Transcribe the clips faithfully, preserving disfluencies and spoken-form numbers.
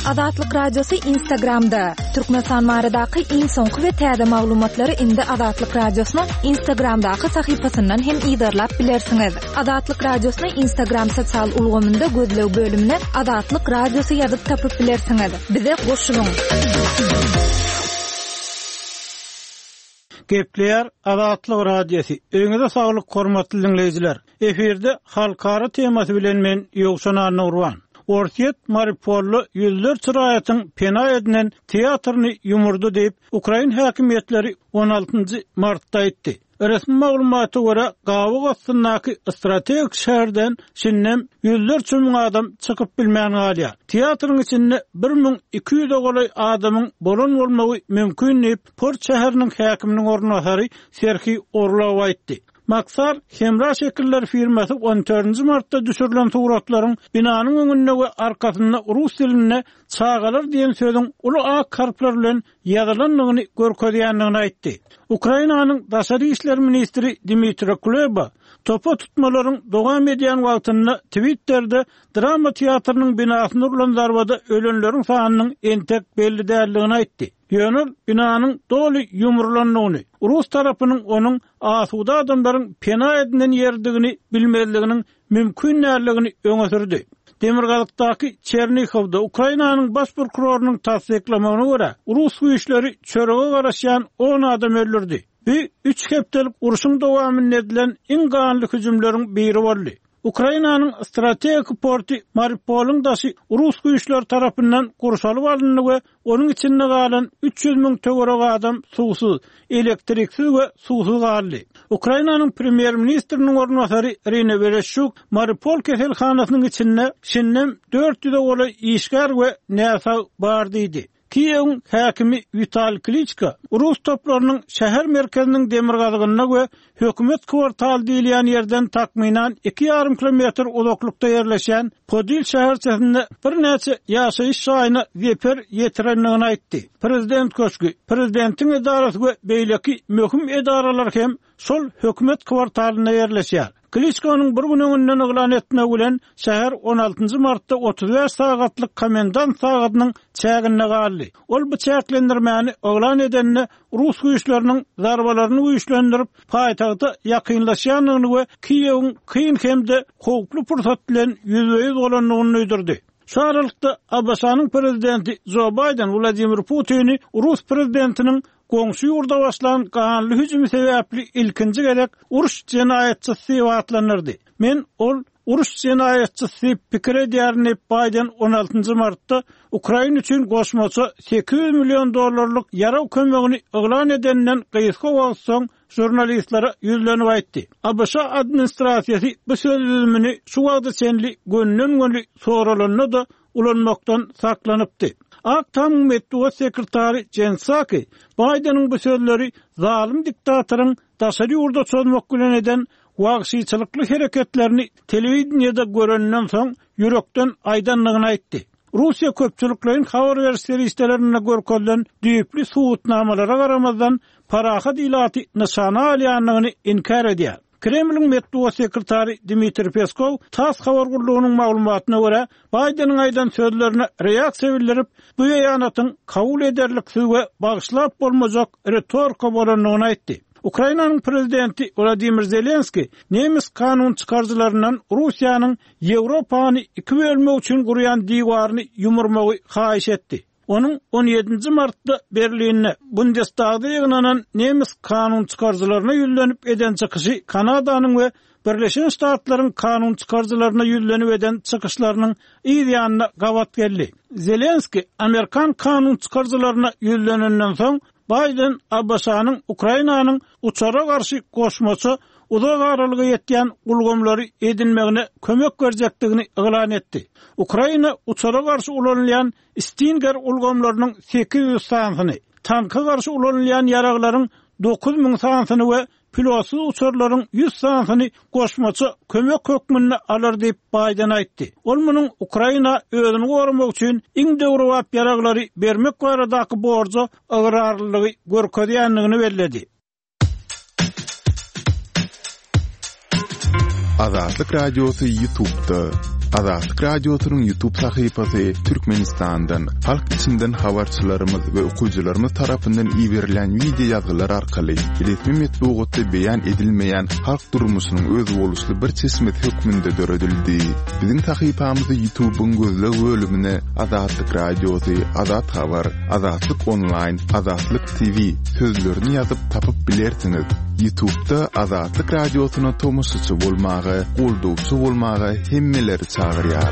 Azatlyk radiosu Instagramda. Türkmenistan maradaky iň soňky we täze maglumatlary indi Azatlyk radiosynyň Instagramdaky sahypasyndan hem ýydarlap bilersiňiz. Azatlyk radiosynyň Instagram sosial ulgamynda gözlew bölümine Azatlyk radiosu ýazyp tapyp bilersiňiz. Bize goşulyň. Gepler Azatlyk radiosu. Öňüňizde saglyk hormatly dinleýijiler. Eferde halkara temasy bilen men ýogşan Nurwan. Ortiet Mariupolly ýüzler çyraýatyň pena edilen teatrny ýumurdy diýip Ukraina häkimetleri on altynjy martda aýtdy. Resmi maglumaty görä gawy gostyndaky strategik şäherden şinnem ýüzler çümiň adam çykyp bilmän galýar. Teatryň içinde bir ming iki ýüz golay adamyň bolan bolmagy mümkin diýip Port şäheriniň häkiminiň ornatary Serhiy Orlov aýtdy. Maksar Hemra şekiller firmasy on dördünji martda düşürilen suratlaryň binanyň öňünde we arkasynda rus diline çağalar diýen söýüň uly ak harfler bilen ýazylanlygyny görkezýändigini aýtdy. Ukrainanyň daşary işler ministri Dmitry Kuleba topa tutmalaryň dowam edýän wagtynda Twitter'de drama teatrynyň binasyny urulan zarbada ölenleriň sanynyň entek belli däldigini aýtdy. Ýönül binanyň doly ýumurlanlygyny, Rus tarapynyň onuň asuda adamlaryň pena edilen ýerdigini bilmezliginiň mümkin näligini öňe sürdi. Demirgalypdaky Çernihovda Ukrainanyň baş prokurorunyň tasdiklamagyna görä, Rus güýçleri çörege garaşýan on adam öldürdi. Bu üç hepdelik uruşyň dowamyny edilen iň ganly hüjümleriň biri boldy. Ukrainanyň strategik porty Mariupolyň daşy Rus güýçleri tarapyndan gurşalyp alındy we onuň içinde galan üç ýüz miň töwerek adam suwsuz, elektriksiz we suwsuz galdy. Ukrainanyň premier ministriniň ornatary Irina Vereshchuk Mariupol keselhanasynyň içinde şinnem dört ýüze goly işgär we näsa bar diýdi. Kiýewiň häkimi Vitaliy Klitschko Rus toplarynyň şäher merkeziniň demirgazygyna we hökümet kwartaly diýilýän ýerden takminan iki ýarym kilometr uzaklykda ýerleşen Podil şäherçesinde bir näçe ýaşaýyş şaýyna geper ýetirenligini aýtdy. Prezident köşkü, prezidentiň edarasy we beýleki möhüm edaralar hem şol hökümet kwartalyna ýerleşýär. Klitschko'nun bir gün öňünden eglan etme bilen şäher on altynjy martda otuz beş sagatlyk komendant sagatynyň çägine galdy. Ol bu çäklendirmäni eglan edenine Rus güýçleriniň zarbalaryny güýçlendirip paýtagda ýakynlaşýanlygyny we Kiýewiň kyn hemde howply pursat bilen ýüzbeýiz bolanlygyny öýdirdi. Şu aralykda Abasanyň prezidenti Joe Biden Vladimir Putin'i Rus prezidentiniň goňşy ýurda başlanan ganly hüjümi sebäpli ilkinji gerek uruş jenaýatçysy wagtlanyrdy. Men ol uruş jenaýatçysy pikir edýärni Biden on altynjy martda Ukraina üçin goşmaça sekiz yüz milyon dollarlyk ýara kömegini eglan edenden gysga wagtsoň jurnalistlere ýüzlenip aýtdy. A B S administrasiýasy bu sözlemini şu wagtda senli gönnün göni soralanyna da ulanmakdan saklanypdy. Aktam Metduwa sekretary Jen Psaki Biden'ın bu sözleri zalim diktatorun daşary ýurda çözmek bilen eden wagşyçylykly hereketlerini telewizionyada görenden soň ýürekden aýdanlygyny aýtdy. Russiýa köpçülikleriň habar beriş serwislerine görkezlen düýpli suwutnamalara garamazdan parahat ilaty nyşana alýanlygyny inkar edýär. Kremlin Metduwa sekretary Dmitry Peskov tas habar gurulunyň maglumatyna görä Biden'ın aýdan sözlerine reaksiýa bildirip bu ýanatyň kabul ederliksiz we bagyşlap bolmajak retorika bolanlygyny aýtdy. Ukrainanyň prezidenti Vladimir Zelenski nemis kanun çykarjylaryndan Russiýanyň Ýewropany iki bölmek üçin gurýan diýwaryny ýumurmagy haýyş etdi. Onuň on ýedinji martda Berlinne Bundestagda ýygnanan nemis kanun çykarjylaryna ýüzlenip eden çykyşy Kanadanyň we Birleşen Ştatlaryň kanun çykarjylaryna ýüzlenip eden çykyşlarynyň ýa-da gawat geldi. Zelenski Amerikan kanun çykarjylaryna ýüzlenenden soň Biden Abbasanyň Ukrainanyň uçara garşy goşmaça uzak aralyga ýetýän ulgamlary edinmegine kömek berjekdigini eglan etdi. Ukraina uçara garşy ulanýan Stinger ulgamlarynyň sekiz yüz sanyny, tanka garşy ulanýan ýaraglaryň dokuz ming sanyny we pilotsuz uçarlaryň yüz sanyny goşmaça kömek hökmüne alar diýip Biden aýtdy. Ol munyň Ukraina özüni gorumak üçin iň döwrewap ýaraglary bermek baradaky borjy agrarlygy görkezýänligini bellädi. Azatlyk radiosu YouTube'da, Azatlyk Radiosynyň YouTube sahypasy Türkmenistandan halk içinden habarçylarymyz we okuyjylarymyz tarapyndan ýiberilen video ýazgylar arkaly resmi metbuatda beýan edilmeýän halk durmuşynyň öz boluşly bir çeşmet hökmünde döredildi. Biziň sahypamyzy YouTube'un gözle bölümine Azatlyk Radiosy, Azat Habar, Azatlyk Online, Azatlyk T V sözlerini ýazyp tapyp bilersiňiz. YouTube'da Azatlyk Radiosyna tomusçy bolmagy, goldowçy bolmagy hemmeleri çağırýar.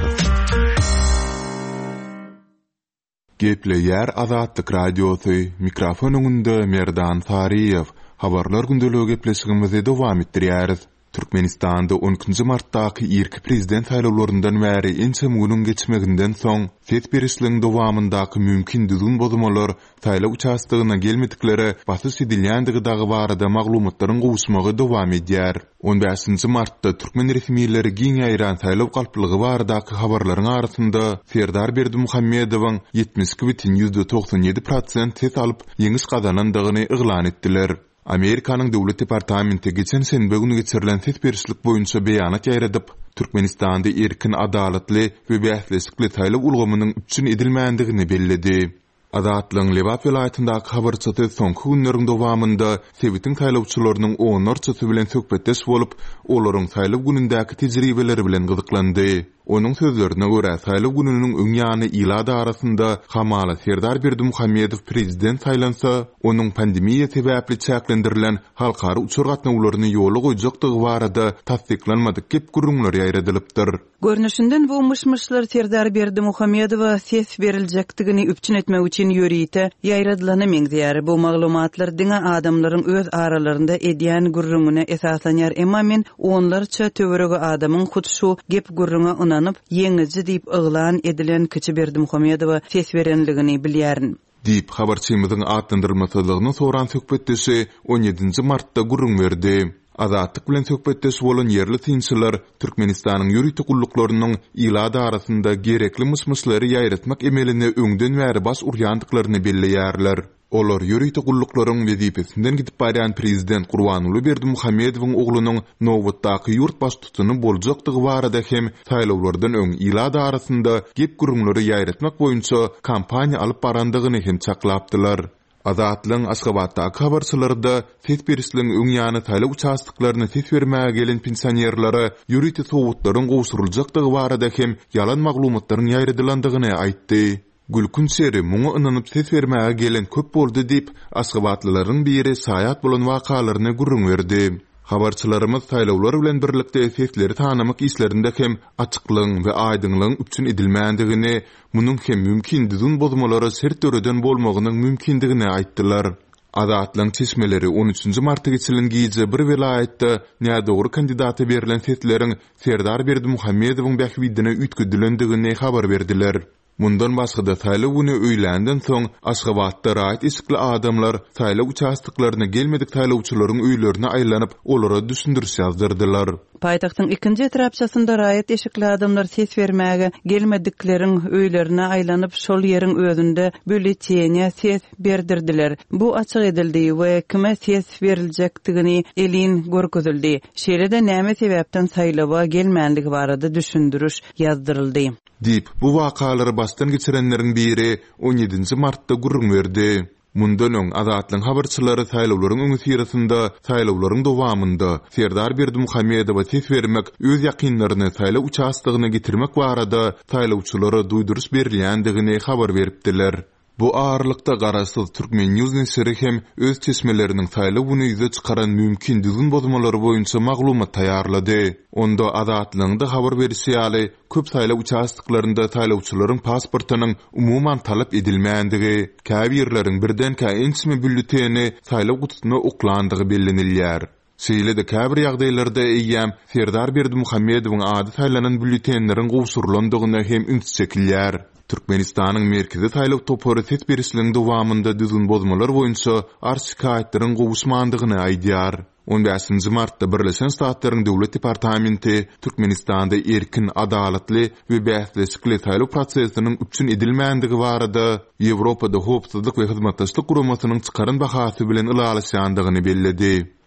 Gepleýär Azatlyk Radiosy, mikrofon öňünde Merdan Fariýew. Habarlar gündeligi gepleşigimizi dowam etdirýäris. Türkmenistanda on ikinji martdaky irki prezident saýlawlaryndan bäri ençe mugynyň geçmeginden soň set berişligiň dowamyndaky mümkin düzgün bozmalar saýlaw uçastygyna gelmedikleri basys edilýändigi dagy barada maglumatlaryň gowuşmagy dowam edýär. on beşinji martda Türkmen resmiýetleri giň ýaýran saýlaw galplygy baradaky habarlaryň arasynda Serdar Berdimuhammedowyň ýetmiş iki бүтүн yüzde doksan ýedi prosent ses alyp ýeňiş gazanandygyny eglan etdiler. Amerikanyň döwlet departamenti geçen senbe günü geçirilen ses berişlik boýunça beýanat ýaýradyp, Türkmenistanda erkin, adalatly we bählesikli saýlaw ulgamynyň üçin edilmändigini belledi. Azatlyň Lebap vilayatyndaky habarçysy soňky günleriň dowamynda Sewitin saýlawçylarynyň onlarçysy bilen söhbetdeş bolup, olaryň saýlaw günündäki tejribeleri bilen gyzyklandy. Onuň sözlerine görä, saýlaw gününiň öňýany ýylada arasynda Hamala Serdar Berdimuhammedow prezident saýlansa, onuň pandemiýa sebäpli çäklendirilen halkary uçur gatnawlaryny ýola goýjakdygy barada tasdiklanmadyk gep gurrunlar ýaýradylypdyr. Görnüşinden bu mışmışlar Serdar Berdimuhammedowa ses beriljakdigini üpçün etmek üçin ýöriýte ýaýradylany meňzeýär. Bu maglumatlar diňe adamlaryň öz aralarynda edýän gurrungyna esaslanýar, emma men onlarça töweregi adamyň hut şu gep gurrunga ynanyp ýeňizi diýip yglan edilen kiçi Berdimuhammedowa ses berenligini bilýärin. Diýip habarçymyzyň atlandyrmasylygyny soran söhbetdeşi on ýedinji martda gurrun berdi. Azatlyk bilen söhbetdeş bolan ýerli tinçiler Türkmenistanyň ýürüýtik gulluklarının ýylada arasynda gerekli mysmyslary ýaýratmak emeline öňden bäri bas urýandyklaryny belleýärler. Olar ýürüýtik gulluklaryň wezipesinden gidip barýan prezident Gurbanuly Berdimuhammedowyň oglunyň nowatdaky ýurt baş tutuny boljakdygy barada hem saýlawlardan öň ýylada arasynda gep gurunlary ýaýratmak boýunça kampaniýa alyp barandygyny hem çaklapdylar. Azatlyň Aşgabatdaky habarçylarynda ses berişligiň öňýany saýlaw uçastyklaryny ses bermäge gelen pensionerlere ýürüýtik sowutlaryň gowşuruljakdygy barada hem ýalan maglumatlaryň ýaýradylandygyny aýtdy. Gülkün seri muňa ynanyp ses bermäge gelen köp boldy diýip Aşgabatlylaryň biri saýat bolan wakalaryny gurrun berdi. Habarçylarymyz saýlawlar bilen birlikde sesleri tanamak işlerinde hem açyklyň we aýdynlygyň üçin edilmändigini, munyň hem mümkin düzgün bozmalary sert töreden bolmagynyň mümkindigini aýtdylar. Azatlyň çeşmeleri on üçinji martda geçirilen gije bir vilayatda nädogry kandidaty berilen sesleriň Serdar Berdimuhammedowyň bähwidine üýtgüdilendigini habar berdiler. Mundan başga da saýlaw güni öýländen soň Aşgabatda raýat iskli adamlar saýlaw uçastyklaryna gelmedik saýlawçylaryň öýlerine aýlanyp olara düşündürüş ýazdyrdylar. Paýtagtyň ikinji etrapçasynda raýat eşikli adamlar ses bermäge gelmedikleriň öýlerine aýlanyp şol ýeriň özünde böleçeňe ses berdirdiler. Bu açyk edildi we kime ses beriljakdygyny elin görkezildi. Şeýle-de näme sebäpden saýlawa gelmänligi barada düşündürüş ýazdyryldy. Dip bu wakalary başdan geçirenleriň biri on ýedinji martda gurrun berdi. Mundan öň Azatlyň habarçylary saýlawlaryň öňü sirasynda saýlawlaryň dowamynda Serdar Berdimuhammedowa ses bermek, öz ýakynlaryny saýlaw uçastygyna getirmek barada saýlawçylara duýduruş berilýändigini habar beripdiler. Bu ağırlıkta garaşsyz Türkmen News nesiri hem öz çeşmeleriniň saýlaw güni ýüze çykaran mümkin düzgün bozmalary boýunça maglumat taýýarlady. Onda Azatlygyňda habar berişi ýaly köp saýlaw uçastyklarynda saýlawçylaryň pasportynyň umuman talap edilmänligi, käbi ýerleriň birden-kä ençimi bülleteni saýlaw gutusyna oklandygy bellenilýär. Şeýle-de käbir ýagdaýlarda eýýäm Serdar Berdimuhammedowyň ady saýlanan bülletenleriň gowşurulandygyna hem üns çekilýär. Türkmenistanyň merkezi saýlaw topary ses berişligiň dowamynda düzgün bozmalar boýunça arşikaýetleriň gowuşmandygyny aýdýar. on beşinji martda Birleşen Ştatlaryň Döwlet Departamenti Türkmenistanda erkin, adalatly we bählesikli saýlaw prosesiniň üçin edilmänligi barada Ýewropada howpsuzlyk we hyzmatdaşlyk guramasynyň çykaran bahasy bilen ýalaşýandygyny belledi.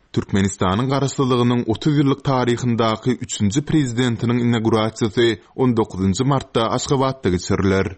Türkmenistanyň garaşlylygynyň otuz ýyllyk taryhyndaky üçünji prezidentiniň inaugurasiýasy on dokuzunçy martda Aşgabatda geçiriler.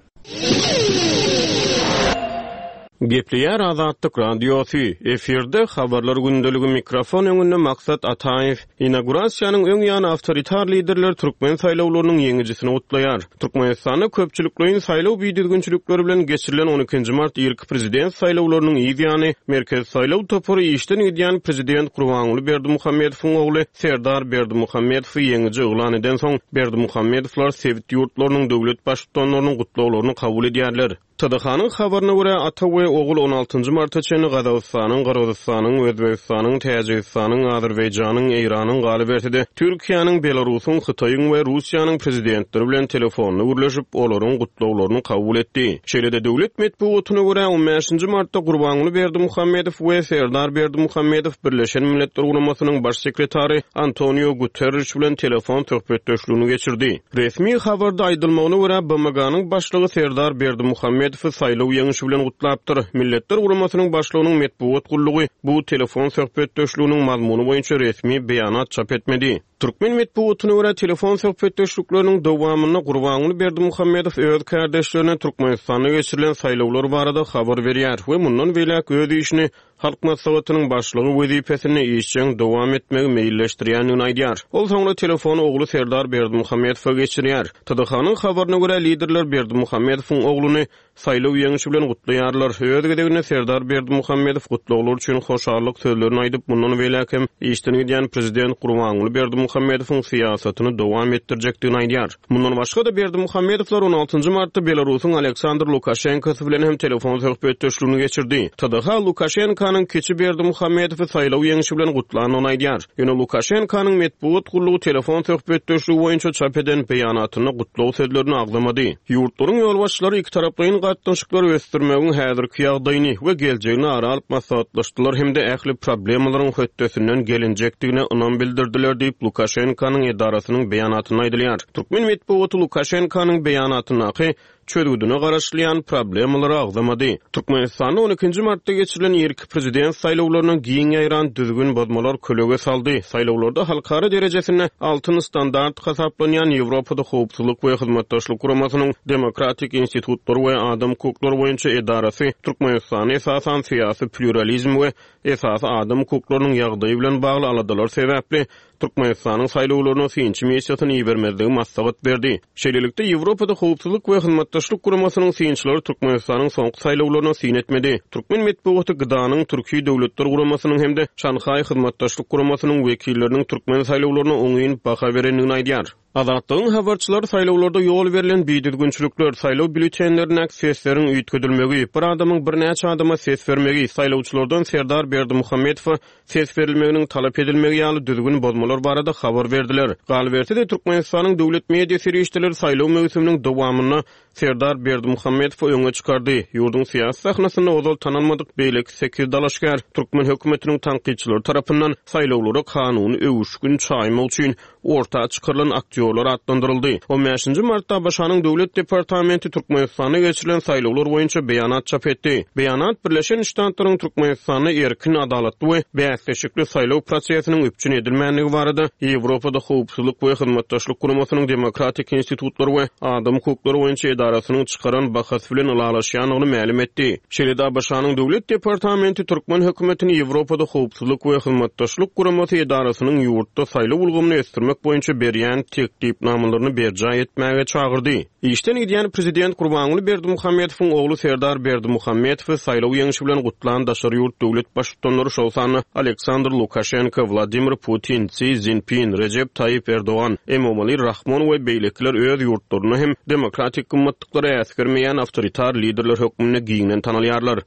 Gepleýär Azatlyk radiosu efirde habarlar gündeligi mikrofon öňünde Maksat Ataýew inaugurasiýanyň öň ýany awtoritar liderler türkmen saýlawlarynyň ýeňijisini gutlaýar. Türkmenistanyň köpçülikliň saýlaw biýdirginçilikleri bilen geçirilen on ikinji mart ilk prezident saýlawlarynyň ýygyny merkez saýlaw topory işden edýän prezident Gurbanuly Berdimuhammedowyň ogly Serdar Berdimuhammedow ýeňiji oglan eden soň Berdimuhammedowlar sewit ýurtlarynyň döwlet başlyklarynyň gutlawlaryny kabul edýärler. T D H-nyň habaryna görä ata we ogul on altynjy martda çenli Gazawstanyň, Gyrgyzstanyň, Özbegistanyň, Täjikistanyň, Azerbaýjanyň, Eýranyň galyp etdi. Türkiýanyň, Belarusyň, Hytaýyň we Russiýanyň prezidentleri bilen telefonla gürleşip olaryň gutlawlaryny kabul etdi. Şeýle-de döwlet medeniýetyne görä on beşinji martda Gurbanuly Berdimuhammedow we Serdar Berdimuhammedow Birleşen Milletler Guramasynyň baş sekretary Antonio Guterres bilen telefon töhbetdeşligini geçirdi. Resmi habarda aýdylmagyna görä B M G-nyň başlygy Serdar Berdimuhammedow saýlaw ýeňişi bilen gutlapdyr. Milletler Guramasynyň başlygynyň medeniýet gullugy bu telefon söhbetdeşliginiň mazmuny boýunça resmi beýanat çap etmedi. Türkmen medeniýetyne görä telefon söhbetdeşlikleriniň dowamyny Gurbanuly Berdimuhammedow öz kardeşlerine Türkmenistanda geçirilen saýlawlar barada habar berýär we mundan belek öz işini halk maslahatynyň başlygy wezipesini işçiň dowam etmegi meýilleşdirýänini aýdýar. Ol soňra telefonu ogly Serdar Berdimuhammedowa geçirýär. T D H-nyň habaryna görä liderler Berdimuhammedowyň ogluny saýlaw ýeňişi bilen gutlaýarlar. Öz gedegine Serdar Berdimuhammedow gutlawlar üçin hoşarlyk sözlerini aýdyp mundan belek hem işden edýän prezident Gurbanuly Berdimuhammedowyň siýasatyny dowam etdirjekdigini aýdýar. Mundan başga da Berdimuhammedowlar on altynjy martda Belarusyň Aleksandr Lukashenko bilen hem telefon söhbetdeşligini geçirdi. T D H Lukashenkonyň keçi Berdimuhammedowy saýlaw ýeňişi bilen gutlanyny aýdýar. Ýöne Lukashenkonyň medeniýet gullugy telefon söhbetdeşligi boýunça çap eden beýanatyny gutlaw sözlerini agdamady. Ýurtlaryň ýolbaşçylary iki taraplyň gatnaşyklary ösdürmegiň häzirki ýagdaýyny we geljegini ara alyp maslahatlaşdylar hemde ähli problemlaryň höttesinden gelinjekdigine ynam bildirdiler diýip Lukashenkonyň edarasynyň beýanatyny aýdylýar. Türkmen medeniýeti Lukashenkonyň beýanatyny çödüdüne garaşlayan problemleri agdamady. Türkmenistanyň on ikinji martda geçirilen ilk prezident saýlawlarynyň giň ýaýran düzgün bozmalar kölege saldy. Saýlawlarda halkara derejesinde altyn standart hasaplanýan Ýewropada howpsuzlyk we hyzmatdaşlyk guramasynyň demokratik institutlar we adam hukuklary boýunça edarasy Türkmenistany esasan syýasy pluralizm we esasy adam hukuklarynyň ýagdaýy bilen bagly aladalar sebäpli Türkmenistanyň saýlawlaryna synçy missiýasyny ýerbermezligi maslahat berdi. Şeýlelikde Ýewropada howpsuzlyk we hyzmatdaşlyk guramasynyň synçylary Türkmenistanyň soňky saýlawlaryna syn etmedi. Türkmen medeniýeti Gdanyň Türkiýe döwletler guramasynyň hemde Şanhaý hyzmatdaşlyk guramasynyň wekilleriniň Türkmen saýlawlaryna oňyn baha berenligini aýdýar. Azatlygyň habarçylary saýlawlarda ýol berilen biýdirginçilikler, saýlaw bültenlerine sesleriň üýtgedilmegi, bir adamyň bir näçe adama ses bermegi, saýlawçylardan Serdar Berdimuhammedow ses berilmeginiň talap edilmegi ýaly düzgün bozmalar barada habar berdiler. Galyp de Türkmenistanyň döwlet media serişçileri saýlaw mövsüminiň dowamyny Serdar Berdimuhammedow öňe çykardy. Ýurdun syýasy sahnasyna ozal tananmadyk beýlek sekiz dalaşgar Türkmen hökümetiniň tanqidçilary tarapyndan saýlawlara kanuny öwüşgün çaýma üçin orta çykarylan aktýorlar atlandyryldy. on beşinji martda Başanyň döwlet departamenti Türkmenistana geçirilen saýlawlar boýunça beýanat çap etdi. Beýanat Birleşen Ştatlaryň Türkmenistana erkin, adalatly we bäsleşikli saýlaw prosesiniň üpçün edilmänligi barada Ýewropada howpsuzlyk we hyzmatdaşlyk guramasynyň demokratik institutlary we adam hukuklary boýunça edarasynyň çykaran bahas bilen ulalaşýanyny ma'lum etdi. Şeýle-de Başanyň döwlet departamenti Türkmen hökümetini Ýewropada howpsuzlyk we hyzmatdaşlyk guramasy edarasynyň ýurtda saýlaw ulgamyny ösdürmek boýunça berýän teklipnamalaryny berja etmäge çagyrdy. İşden edýän prezident Gurbanuly Berdimuhammedowyň ogly Serdar Berdimuhammedow saýlaw ýeňişi bilen gutlan daşary ýurt döwlet başlyklary şowsany Aleksandr Lukashenko, Vladimir Putin, Xi Jinping, Recep Tayyip Erdoğan, Emomali Rahmon we beýlekler öz ýurtlaryny hem demokratik gymmatlyklary äsgermeýän awtoritar liderler hökmüne giňen tanalýarlar.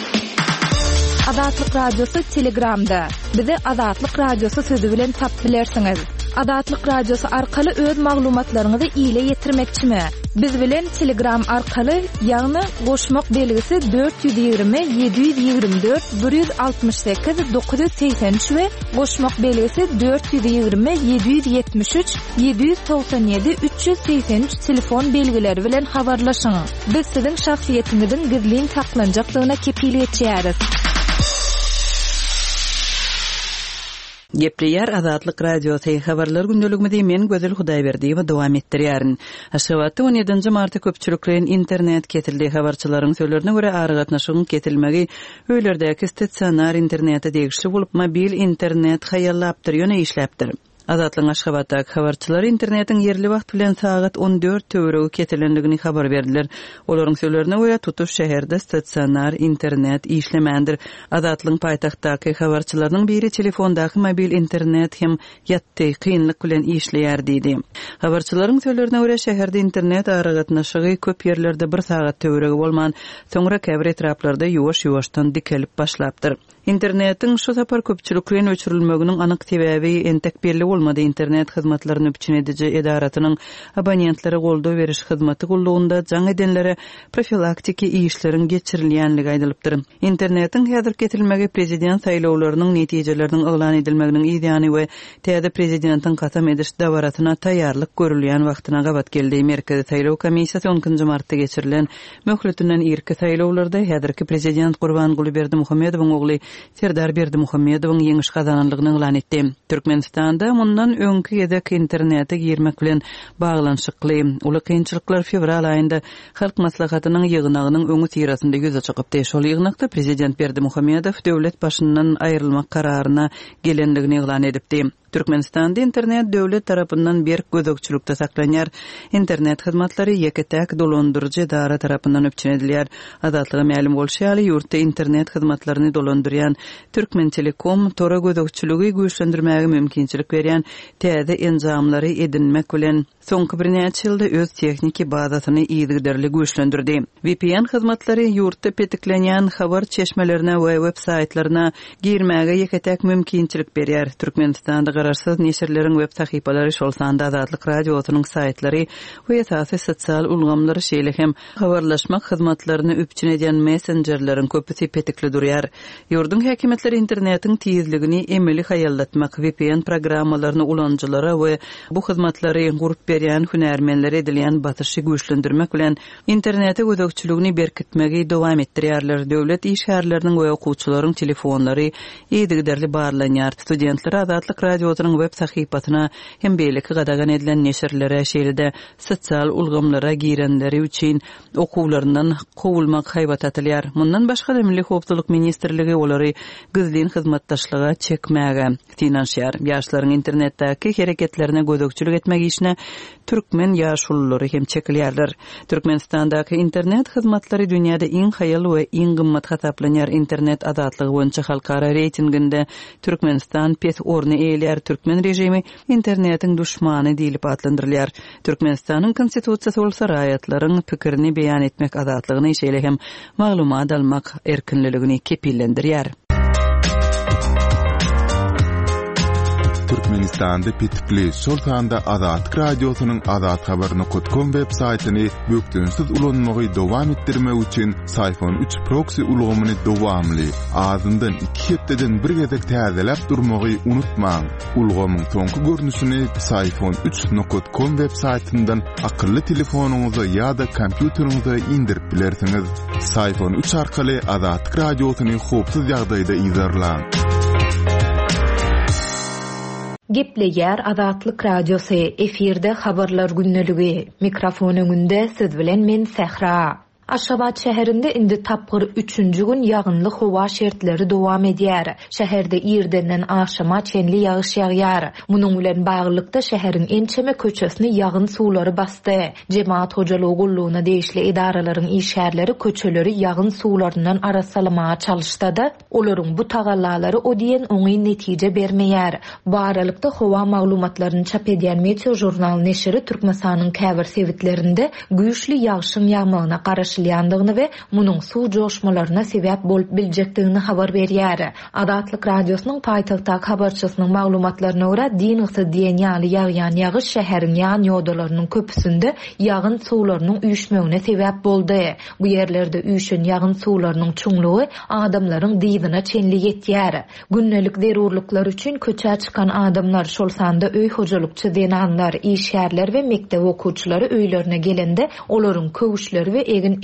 Azatlyk radiosu Telegramda. Bizi Azatlyk radiosu sözü bilen tap bilersiňiz. Azatlyk radiosu arkaly öz maglumatlaryňyzy ýyla ýetirmekçimi? Biz bilen Telegram arkaly ýagny goşmak belgisi dört yüz ýigirme yedi yüz ýigirme dört bir yüz altmış sekiz dokuz yüz seksen üç we goşmak belgisi dört yüz ýigirme yedi yüz ýetmiş üç yedi yüz togsan ýedi üç yüz seksen üç telefon belgileri bilen habarlaşyň. Biz siziň şahsiýetiňiziň gizlin saklanjaklygyna kepil etýäris. Gepleyer Azatlyk Radiosu habarlar gündeliginde men Gözel Hudaýberdiýew dowam etdirýärin. Aşgabatda on ýedinji martda köpçüliklerin internet ketildi habarçylaryň söýlerine görä aragatnaşygyň ketilmegi öýlerdäki statsionar internete degişli bolup mobil internet haýallapdyr ýöne işläpdir. Azatlyň Aşgabatdaky habarçylar internetiň yerli wagt bilen sagat on dört töweregi ketilendigini habar berdiler. Olaryň söýlerine görä tutuş şäherde statsionar internet işlemendir. Azatlyň paýtagtdaky habarçylaryň biri telefondaky mobil internet hem ýatdy kynlyk bilen işleýär diýdi. Habarçylaryň söýlerine görä şäherde internet aragatnaşygy köp ýerlerde bir sagat töweregi bolman, soňra käbir etraplarda ýuwaş-ýuwaşdan dikelip başlapdyr. Internetiň şu sapar köpçüliklerin öçürilmeginiň anyk sebäbi entek belli bolmady. Internet hyzmatlaryny öpçün edici edaratynyň abonentlere goldaw beriş hyzmaty gullugynda jaň edenlere profilaktiki işleriň geçirilýänligi aýdylypdyr. Internetiň häzir ketilmegi prezident saýlawlarynyň netijeleriniň elan edilmeginiň ideýany we täze prezidentiň kasam ediş dawaratyna taýýarlyk görülýän wagtyna gabat geldi. Merkezi saýlaw komissiýasy onunçy martda geçirilen möhletinden irki saýlawlarda häzirki prezident Gurbanguly Berdimuhammedowyň ogly Serdar Berdimuhammedowyň ýeňiş gazananlygyny elan etdi. Türkmenistanda mundan öňkü ýedek internete girmek bilen baglanyşykly uly kynçylyklar fevral aýynda halk maslahatynyň ýygynagynyň öňü tirasynda ýüze çykypdy. Şol ýygnakda prezident Berdimuhammedow döwlet başyndan aýrylmak kararyna gelendigini elan edipdi. Türkmenistanda internet döwlet tarapyndan berk gözükçülükde saklanýar. Internet hyzmatlary ýeketäk dolandyrjy dara tarapyndan öpçün edilýär. Azatlyga ma'lum bolşaly ýurtda internet hyzmatlaryny dolandyrýan Türkmen Telekom tora gözükçüligi güýçlendirmäge mümkinçilik berýän täze enzamlary edinmek bilen soňky bir näçe ýylda öz tehnik bazasyny ýygyderli güýçlendirdi. V P N hyzmatlary ýurtda petiklenýän habar çeşmelerine we web saytlaryna girmäge ýeketäk mümkinçilik berýär. Türkmenistanda gararsız neşirlerin web sahypalary şol sanda Azatlyk Radiosynyň saytlary we esasy sosial ulgamlary şeýle hem habarlaşmak hyzmatlaryny öpçün edýän messengerleriň köpüsi petikli durýar. Ýurdun häkimetleri internetiň tizligini emeli haýallatmak, V P N programmalaryny ulanjylara we bu hyzmatlary gurup berýän hünärmenlere edilýän batyrşy güýçlendirmek bilen internete gözükçüligini berkitmegi dowam etdirýärler. Döwlet işgärleriniň we okuwçylaryň telefonlary ýygyderli barlanýar. Studentler Azatlyk Radiosynyň web sahypasyna hem beýleki gadagan edilen neşirlere şeýle sosial ulgamlara girenleri üçin okuwlaryndan kowulmak haýbat atylýar. Mundan başga da Milli Howpsuzlyk ministrligi olary gyzlyn hyzmatdaşlyga çekmäge finansiýar. Ýaşlaryň internetdäki hereketlerine gözükçülük etmek işine türkmen ýaşullary hem çekilýärler. Türkmenistandaky internet hyzmatlary dünýäde iň haýal we iň gymmat hasaplanýar. Internet azatlygy boýunça halkara reytinginde Türkmenistan pes orny eýler. Türkmen rejimi internetiň düşmany diýilip adlandyrylýar. Türkmenistanyň konstitusiýasy bolsa raýatlaryň pikirini beýan etmek azatlygyny şeýle hem maglumat almak erkinligini kepillendirýär. Türkmenistanda petikli şol sanda Azatlyk Radiosynyň azat habaryny .com web saýtyny bökdünsiz ulanmagy dowam etdirmek üçin Sayfon üç proxy ulgamyny dowamly azyndan iki hepdeden bir gezek täzelep durmagy unutmaň. Ulgamyň soňky görnüşini Sayfon üç nokta com web saýtyndan akylly telefonuňyza ýa-da kompýuteriňize indirip bilersiňiz. Sayfon üç arkaly Azatlyk Radiosyny howpsuz ýagdaýda izlerläň. Gepleýär Azatlyk Radiosu efirde habarlar günneligi. Mikrofon öňünde siz bilen men Sehra. Aşgabat şäherinde indi tapgyr üçünji gün ýagynly howa şertleri dowam edýär. Şäherde ýerdenden akşama çenli ýagyş ýagýar. Munyň bilen baglykda şäheriň ençeme köçesini ýagyn suwlary basdy. Jemaat hojalygy gullugyna degişli edaralaryň işgärleri köçeleri ýagyn suwlaryndan arasalamaga çalyşdy. Olaryň bu tagallalary o diýen oňy netije bermeýär. Baralykda howa maglumatlaryny çap edýän Meteo jurnal neşiri Türkmenistanyň käbir sewitlerinde güýçli ýagşyň ýagmagyna garaşy ýandygyny we munyň suw joşmalaryna sebäp bolup biljekdigini habar berýär. Azatlyk Radiosynyň paýtagtdaky habarçysynyň maglumatlaryna görä diňisi diýenýaly ýagýan ýagyş şäheriň ýan ýodalarynyň köpüsinde ýagyn suwlarynyň üýşmegine sebäp boldy. Bu ýerlerde üýşen ýagyn suwlarynyň çuňlugy adamlaryň diýdine çenli ýetýär. Günnelik zerurluklar üçin köçä çykan adamlar şol sanda öý hojalykçy denanlar, işgärler we mektep okuwçylary öýlerine gelende olaryň köwüşleri we egin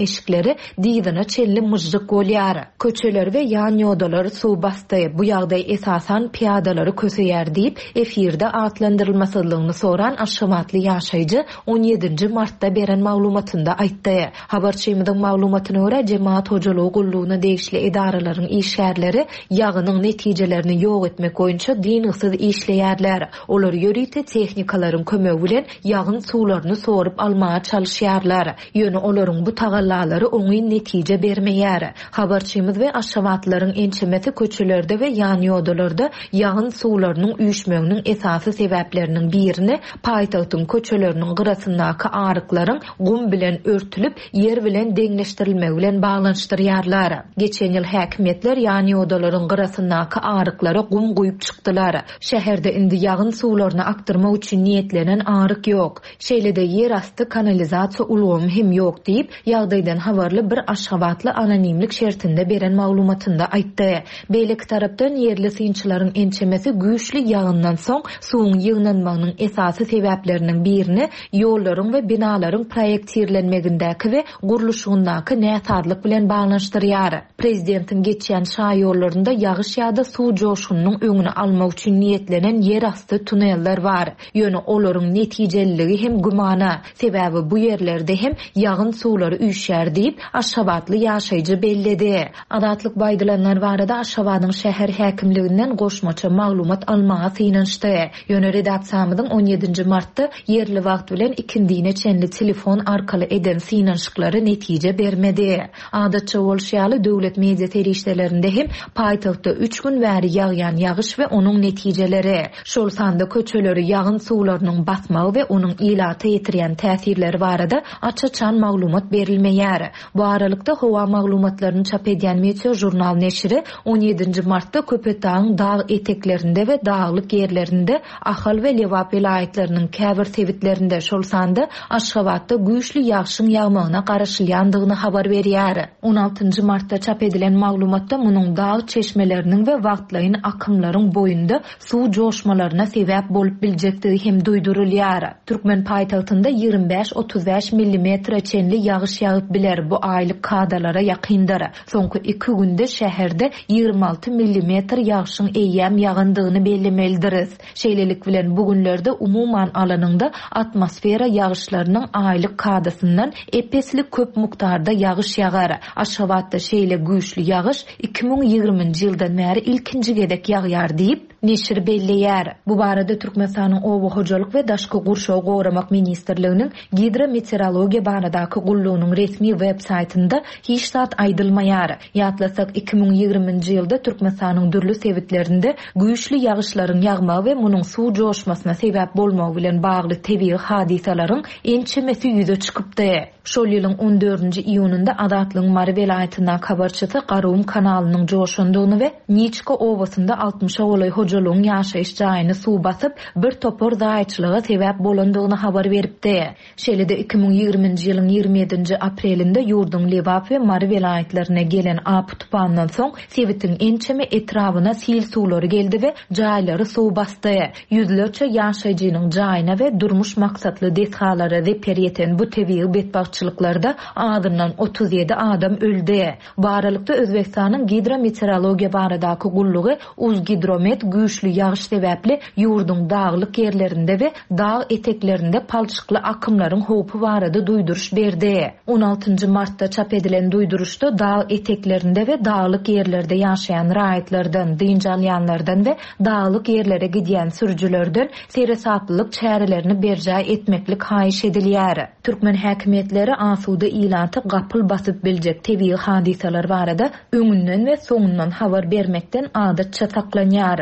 eşikleri diýdine çelli myjdyk bolýar. Köçeler we ýan ýodalar suw basty. Bu ýagdaý esasan piýadalary köseýär diýip efirde atlandyrylmasylygyny soran Aşgabatly ýaşaýjy on ýedinji martda beren maglumatynda aýtdy. Habarçymyň maglumatyna görä jemaat hojalygy gullugyna degişli idaralaryň işgärleri ýagynyň netijelerini ýok etmek boýunça diňsiz işleýärler. Olar ýörite tehnikalaryň kömegi bilen ýagyn suwlaryny sorup almaga çalışýarlar. Ýöne olaryň bu tagallalary oňy netije bermeýär. Habarçymyz we aşgabatlaryň ençemeti köçelerde we ýan ýodalarda ýagyn suwlarynyň üýşmeginiň esasy sebäpleriniň birini paýtagtyň köçeleriniň gyrasyndaky aryklaryň gum bilen örtülip yer bilen deňleşdirilmegi bilen baglanşdyrýarlar. Geçen ýyl häkimetler ýan ýodalaryň gyrasyndaky aryklary gum goýup çykdylar. Şäherde indi ýagyn suwlaryny aktyrmak üçin niýetlenen aryk ýok. Şeýlede yer asty kanalizasiýa ulgamy hem ýok diýip ýagdaýdan habarly bir Aşgabatly anonimlik şertinde beren maglumatynda aýtdy. Beýlek tarapdan yerli synçylaryň ençemesi güýçli ýagyndan soň suwuň ýygnanmagynyň esasy sebäpleriniň birini ýollaryň we binalaryň proýektirlenmegindäki we guruluşyndaky näsarlyk bilen baglanşdyrýar. Prezidentiň geçýän şa ýollarynda ýagyş ýa-da suw joşunynyň öňüni almak üçin niýetlenen yer asty tuneller bar. Ýöne olaryň netijeliligi hem gumana. Sebäbi bu yerlerde hem ýagyn suwlary üýşär diýip Aşgabatly ýaşaýjy belledi. Adatlyk baýdylanlar barada Aşgabatyň şäher häkimliginden goşmaça maglumat almaga synanşdy. Ýöne redaksiýamyň on ýedinji martda yerli wagt bilen ikindine çenli telefon arkaly eden synanşyklary netije bermedi. Adatça bolşýaly döwlet media terişdelerinde hem paýtagtda üç gün bäri ýagýan ýagyş we onuň netijeleri, şol sanda köçeleri ýagyn suwlarynyň batmagy we onuň ilata ýetirýän täsirleri barada açyçan maglumat berilmeýär. Bu aralykda Howa maglumatlaryny çap edýän Meteo jurnal neşri on ýedinji martda Köpetaň dağ eteklerinde we dağlyk yerlerinde Ahal we Lewap vilayetleriniň käbir tebitlerinde şol sanda Aşgabatda güýçli ýagşyň ýagmagyna garaşylýandygyny habar berýär. on altynji martda çap edilen maglumatda munyň dağ çeşmeleriniň we wagtlaýyn akymlaryň boýunda suw joşmalaryna sebäp bolup biljekdigi hem duýdurulýar. Türkmen paýtagtynda ýygrimi beş otuz beş millimetre çenli ýagyş ýagyp biler. Bu aýlyk kadalara ýakyndyr. Soňky iki günde şäherde ýygrimi alty millimetre ýagşyň eýýäm ýagandygyny bellemelidiriz. Şeýlelik bilen bu günlerde umuman alanynda atmosfera ýagyşlarynyň aýlyk kadasyndan epesli köp mukdarda ýagyş ýagar. Aşgabatda şeýle güýçli ýagyş iki ming ýygrimiňji ýyldan bäri ilkinji gedek ýagýar diýip neşir belleýär. Bu barada Türkmenistanyň Oba hojalyk we daşky gurşaw gowramak ministrliginiň gidrometeorologiýa baradaky gullugynyň resmi web saytynda hiç zat aýdylmaýar. Ýatlasak iki ming ýygrimiňji ýylda Türkmenistanyň dürli sebitlerinde güýçli ýagyşlaryň ýagmagy we munyň suw joşmasyna sebäp bolmagy bilen bagly tebii hadisalaryň ençemesi ýüze çykypdy. Şol ýylyň on dördünji iýununda Adatlyň Mary welaýatyna habarçysy Garum kanalynyň joşundygyny we Niçka obasynda altymşa golay hojalygyň ýaşaýyş jaýyny suw basyp bir topor zaýatçylyga sebäp bolandygyny habar beripdi. Şeýlede iki ming ýygrimiňji ýylyň ýygrimi ýedinji aprelinde ýurdun Lewap we Mary welaýatlaryna gelen apy tupandan soň sebitiň ençeme etrawyna sil suwlary geldi we jaýlary suw basdy. Ýüzlerçe ýaşaýjynyň jaýyna we durmuş maksatly deshalary reper ýeten bu tebii betbaççylyklarda adından otuz ýedi adam öldü. Baralykda Özbekistanyň gidrometeorologiýa baradaky gullugy Uzgidromet güýçli ýagyş sebäpli ýurdun dağlyk yerlerinde we dağ eteklerinde palçykly akymlaryň howpy barada duýduruş berdi. on altynji martda çap edilen duýduruşda dağ eteklerinde we dağlyk yerlerde ýaşaýan raýatlardan, dynjalýanlardan we dağlyk yerlere gidýän sürüjülerden seresaplyk çärelerini berjä etmeklik haýyş edilýär. Türkmen häkimetleri asuda ilantı gapyl basyp biljek tebii hadisalar barada öňünden we soňundan habar bermekden adatça saklanýar.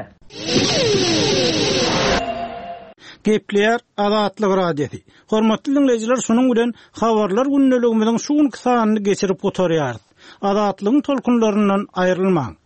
Gepleýär Adatlyk radiosi. Hormatly dinleýijiler, şunuň bilen habarlar günneligimiziň şuň kysanyny geçirip oturýar. Adatlygyň tolkunlaryndan aýrylmaň.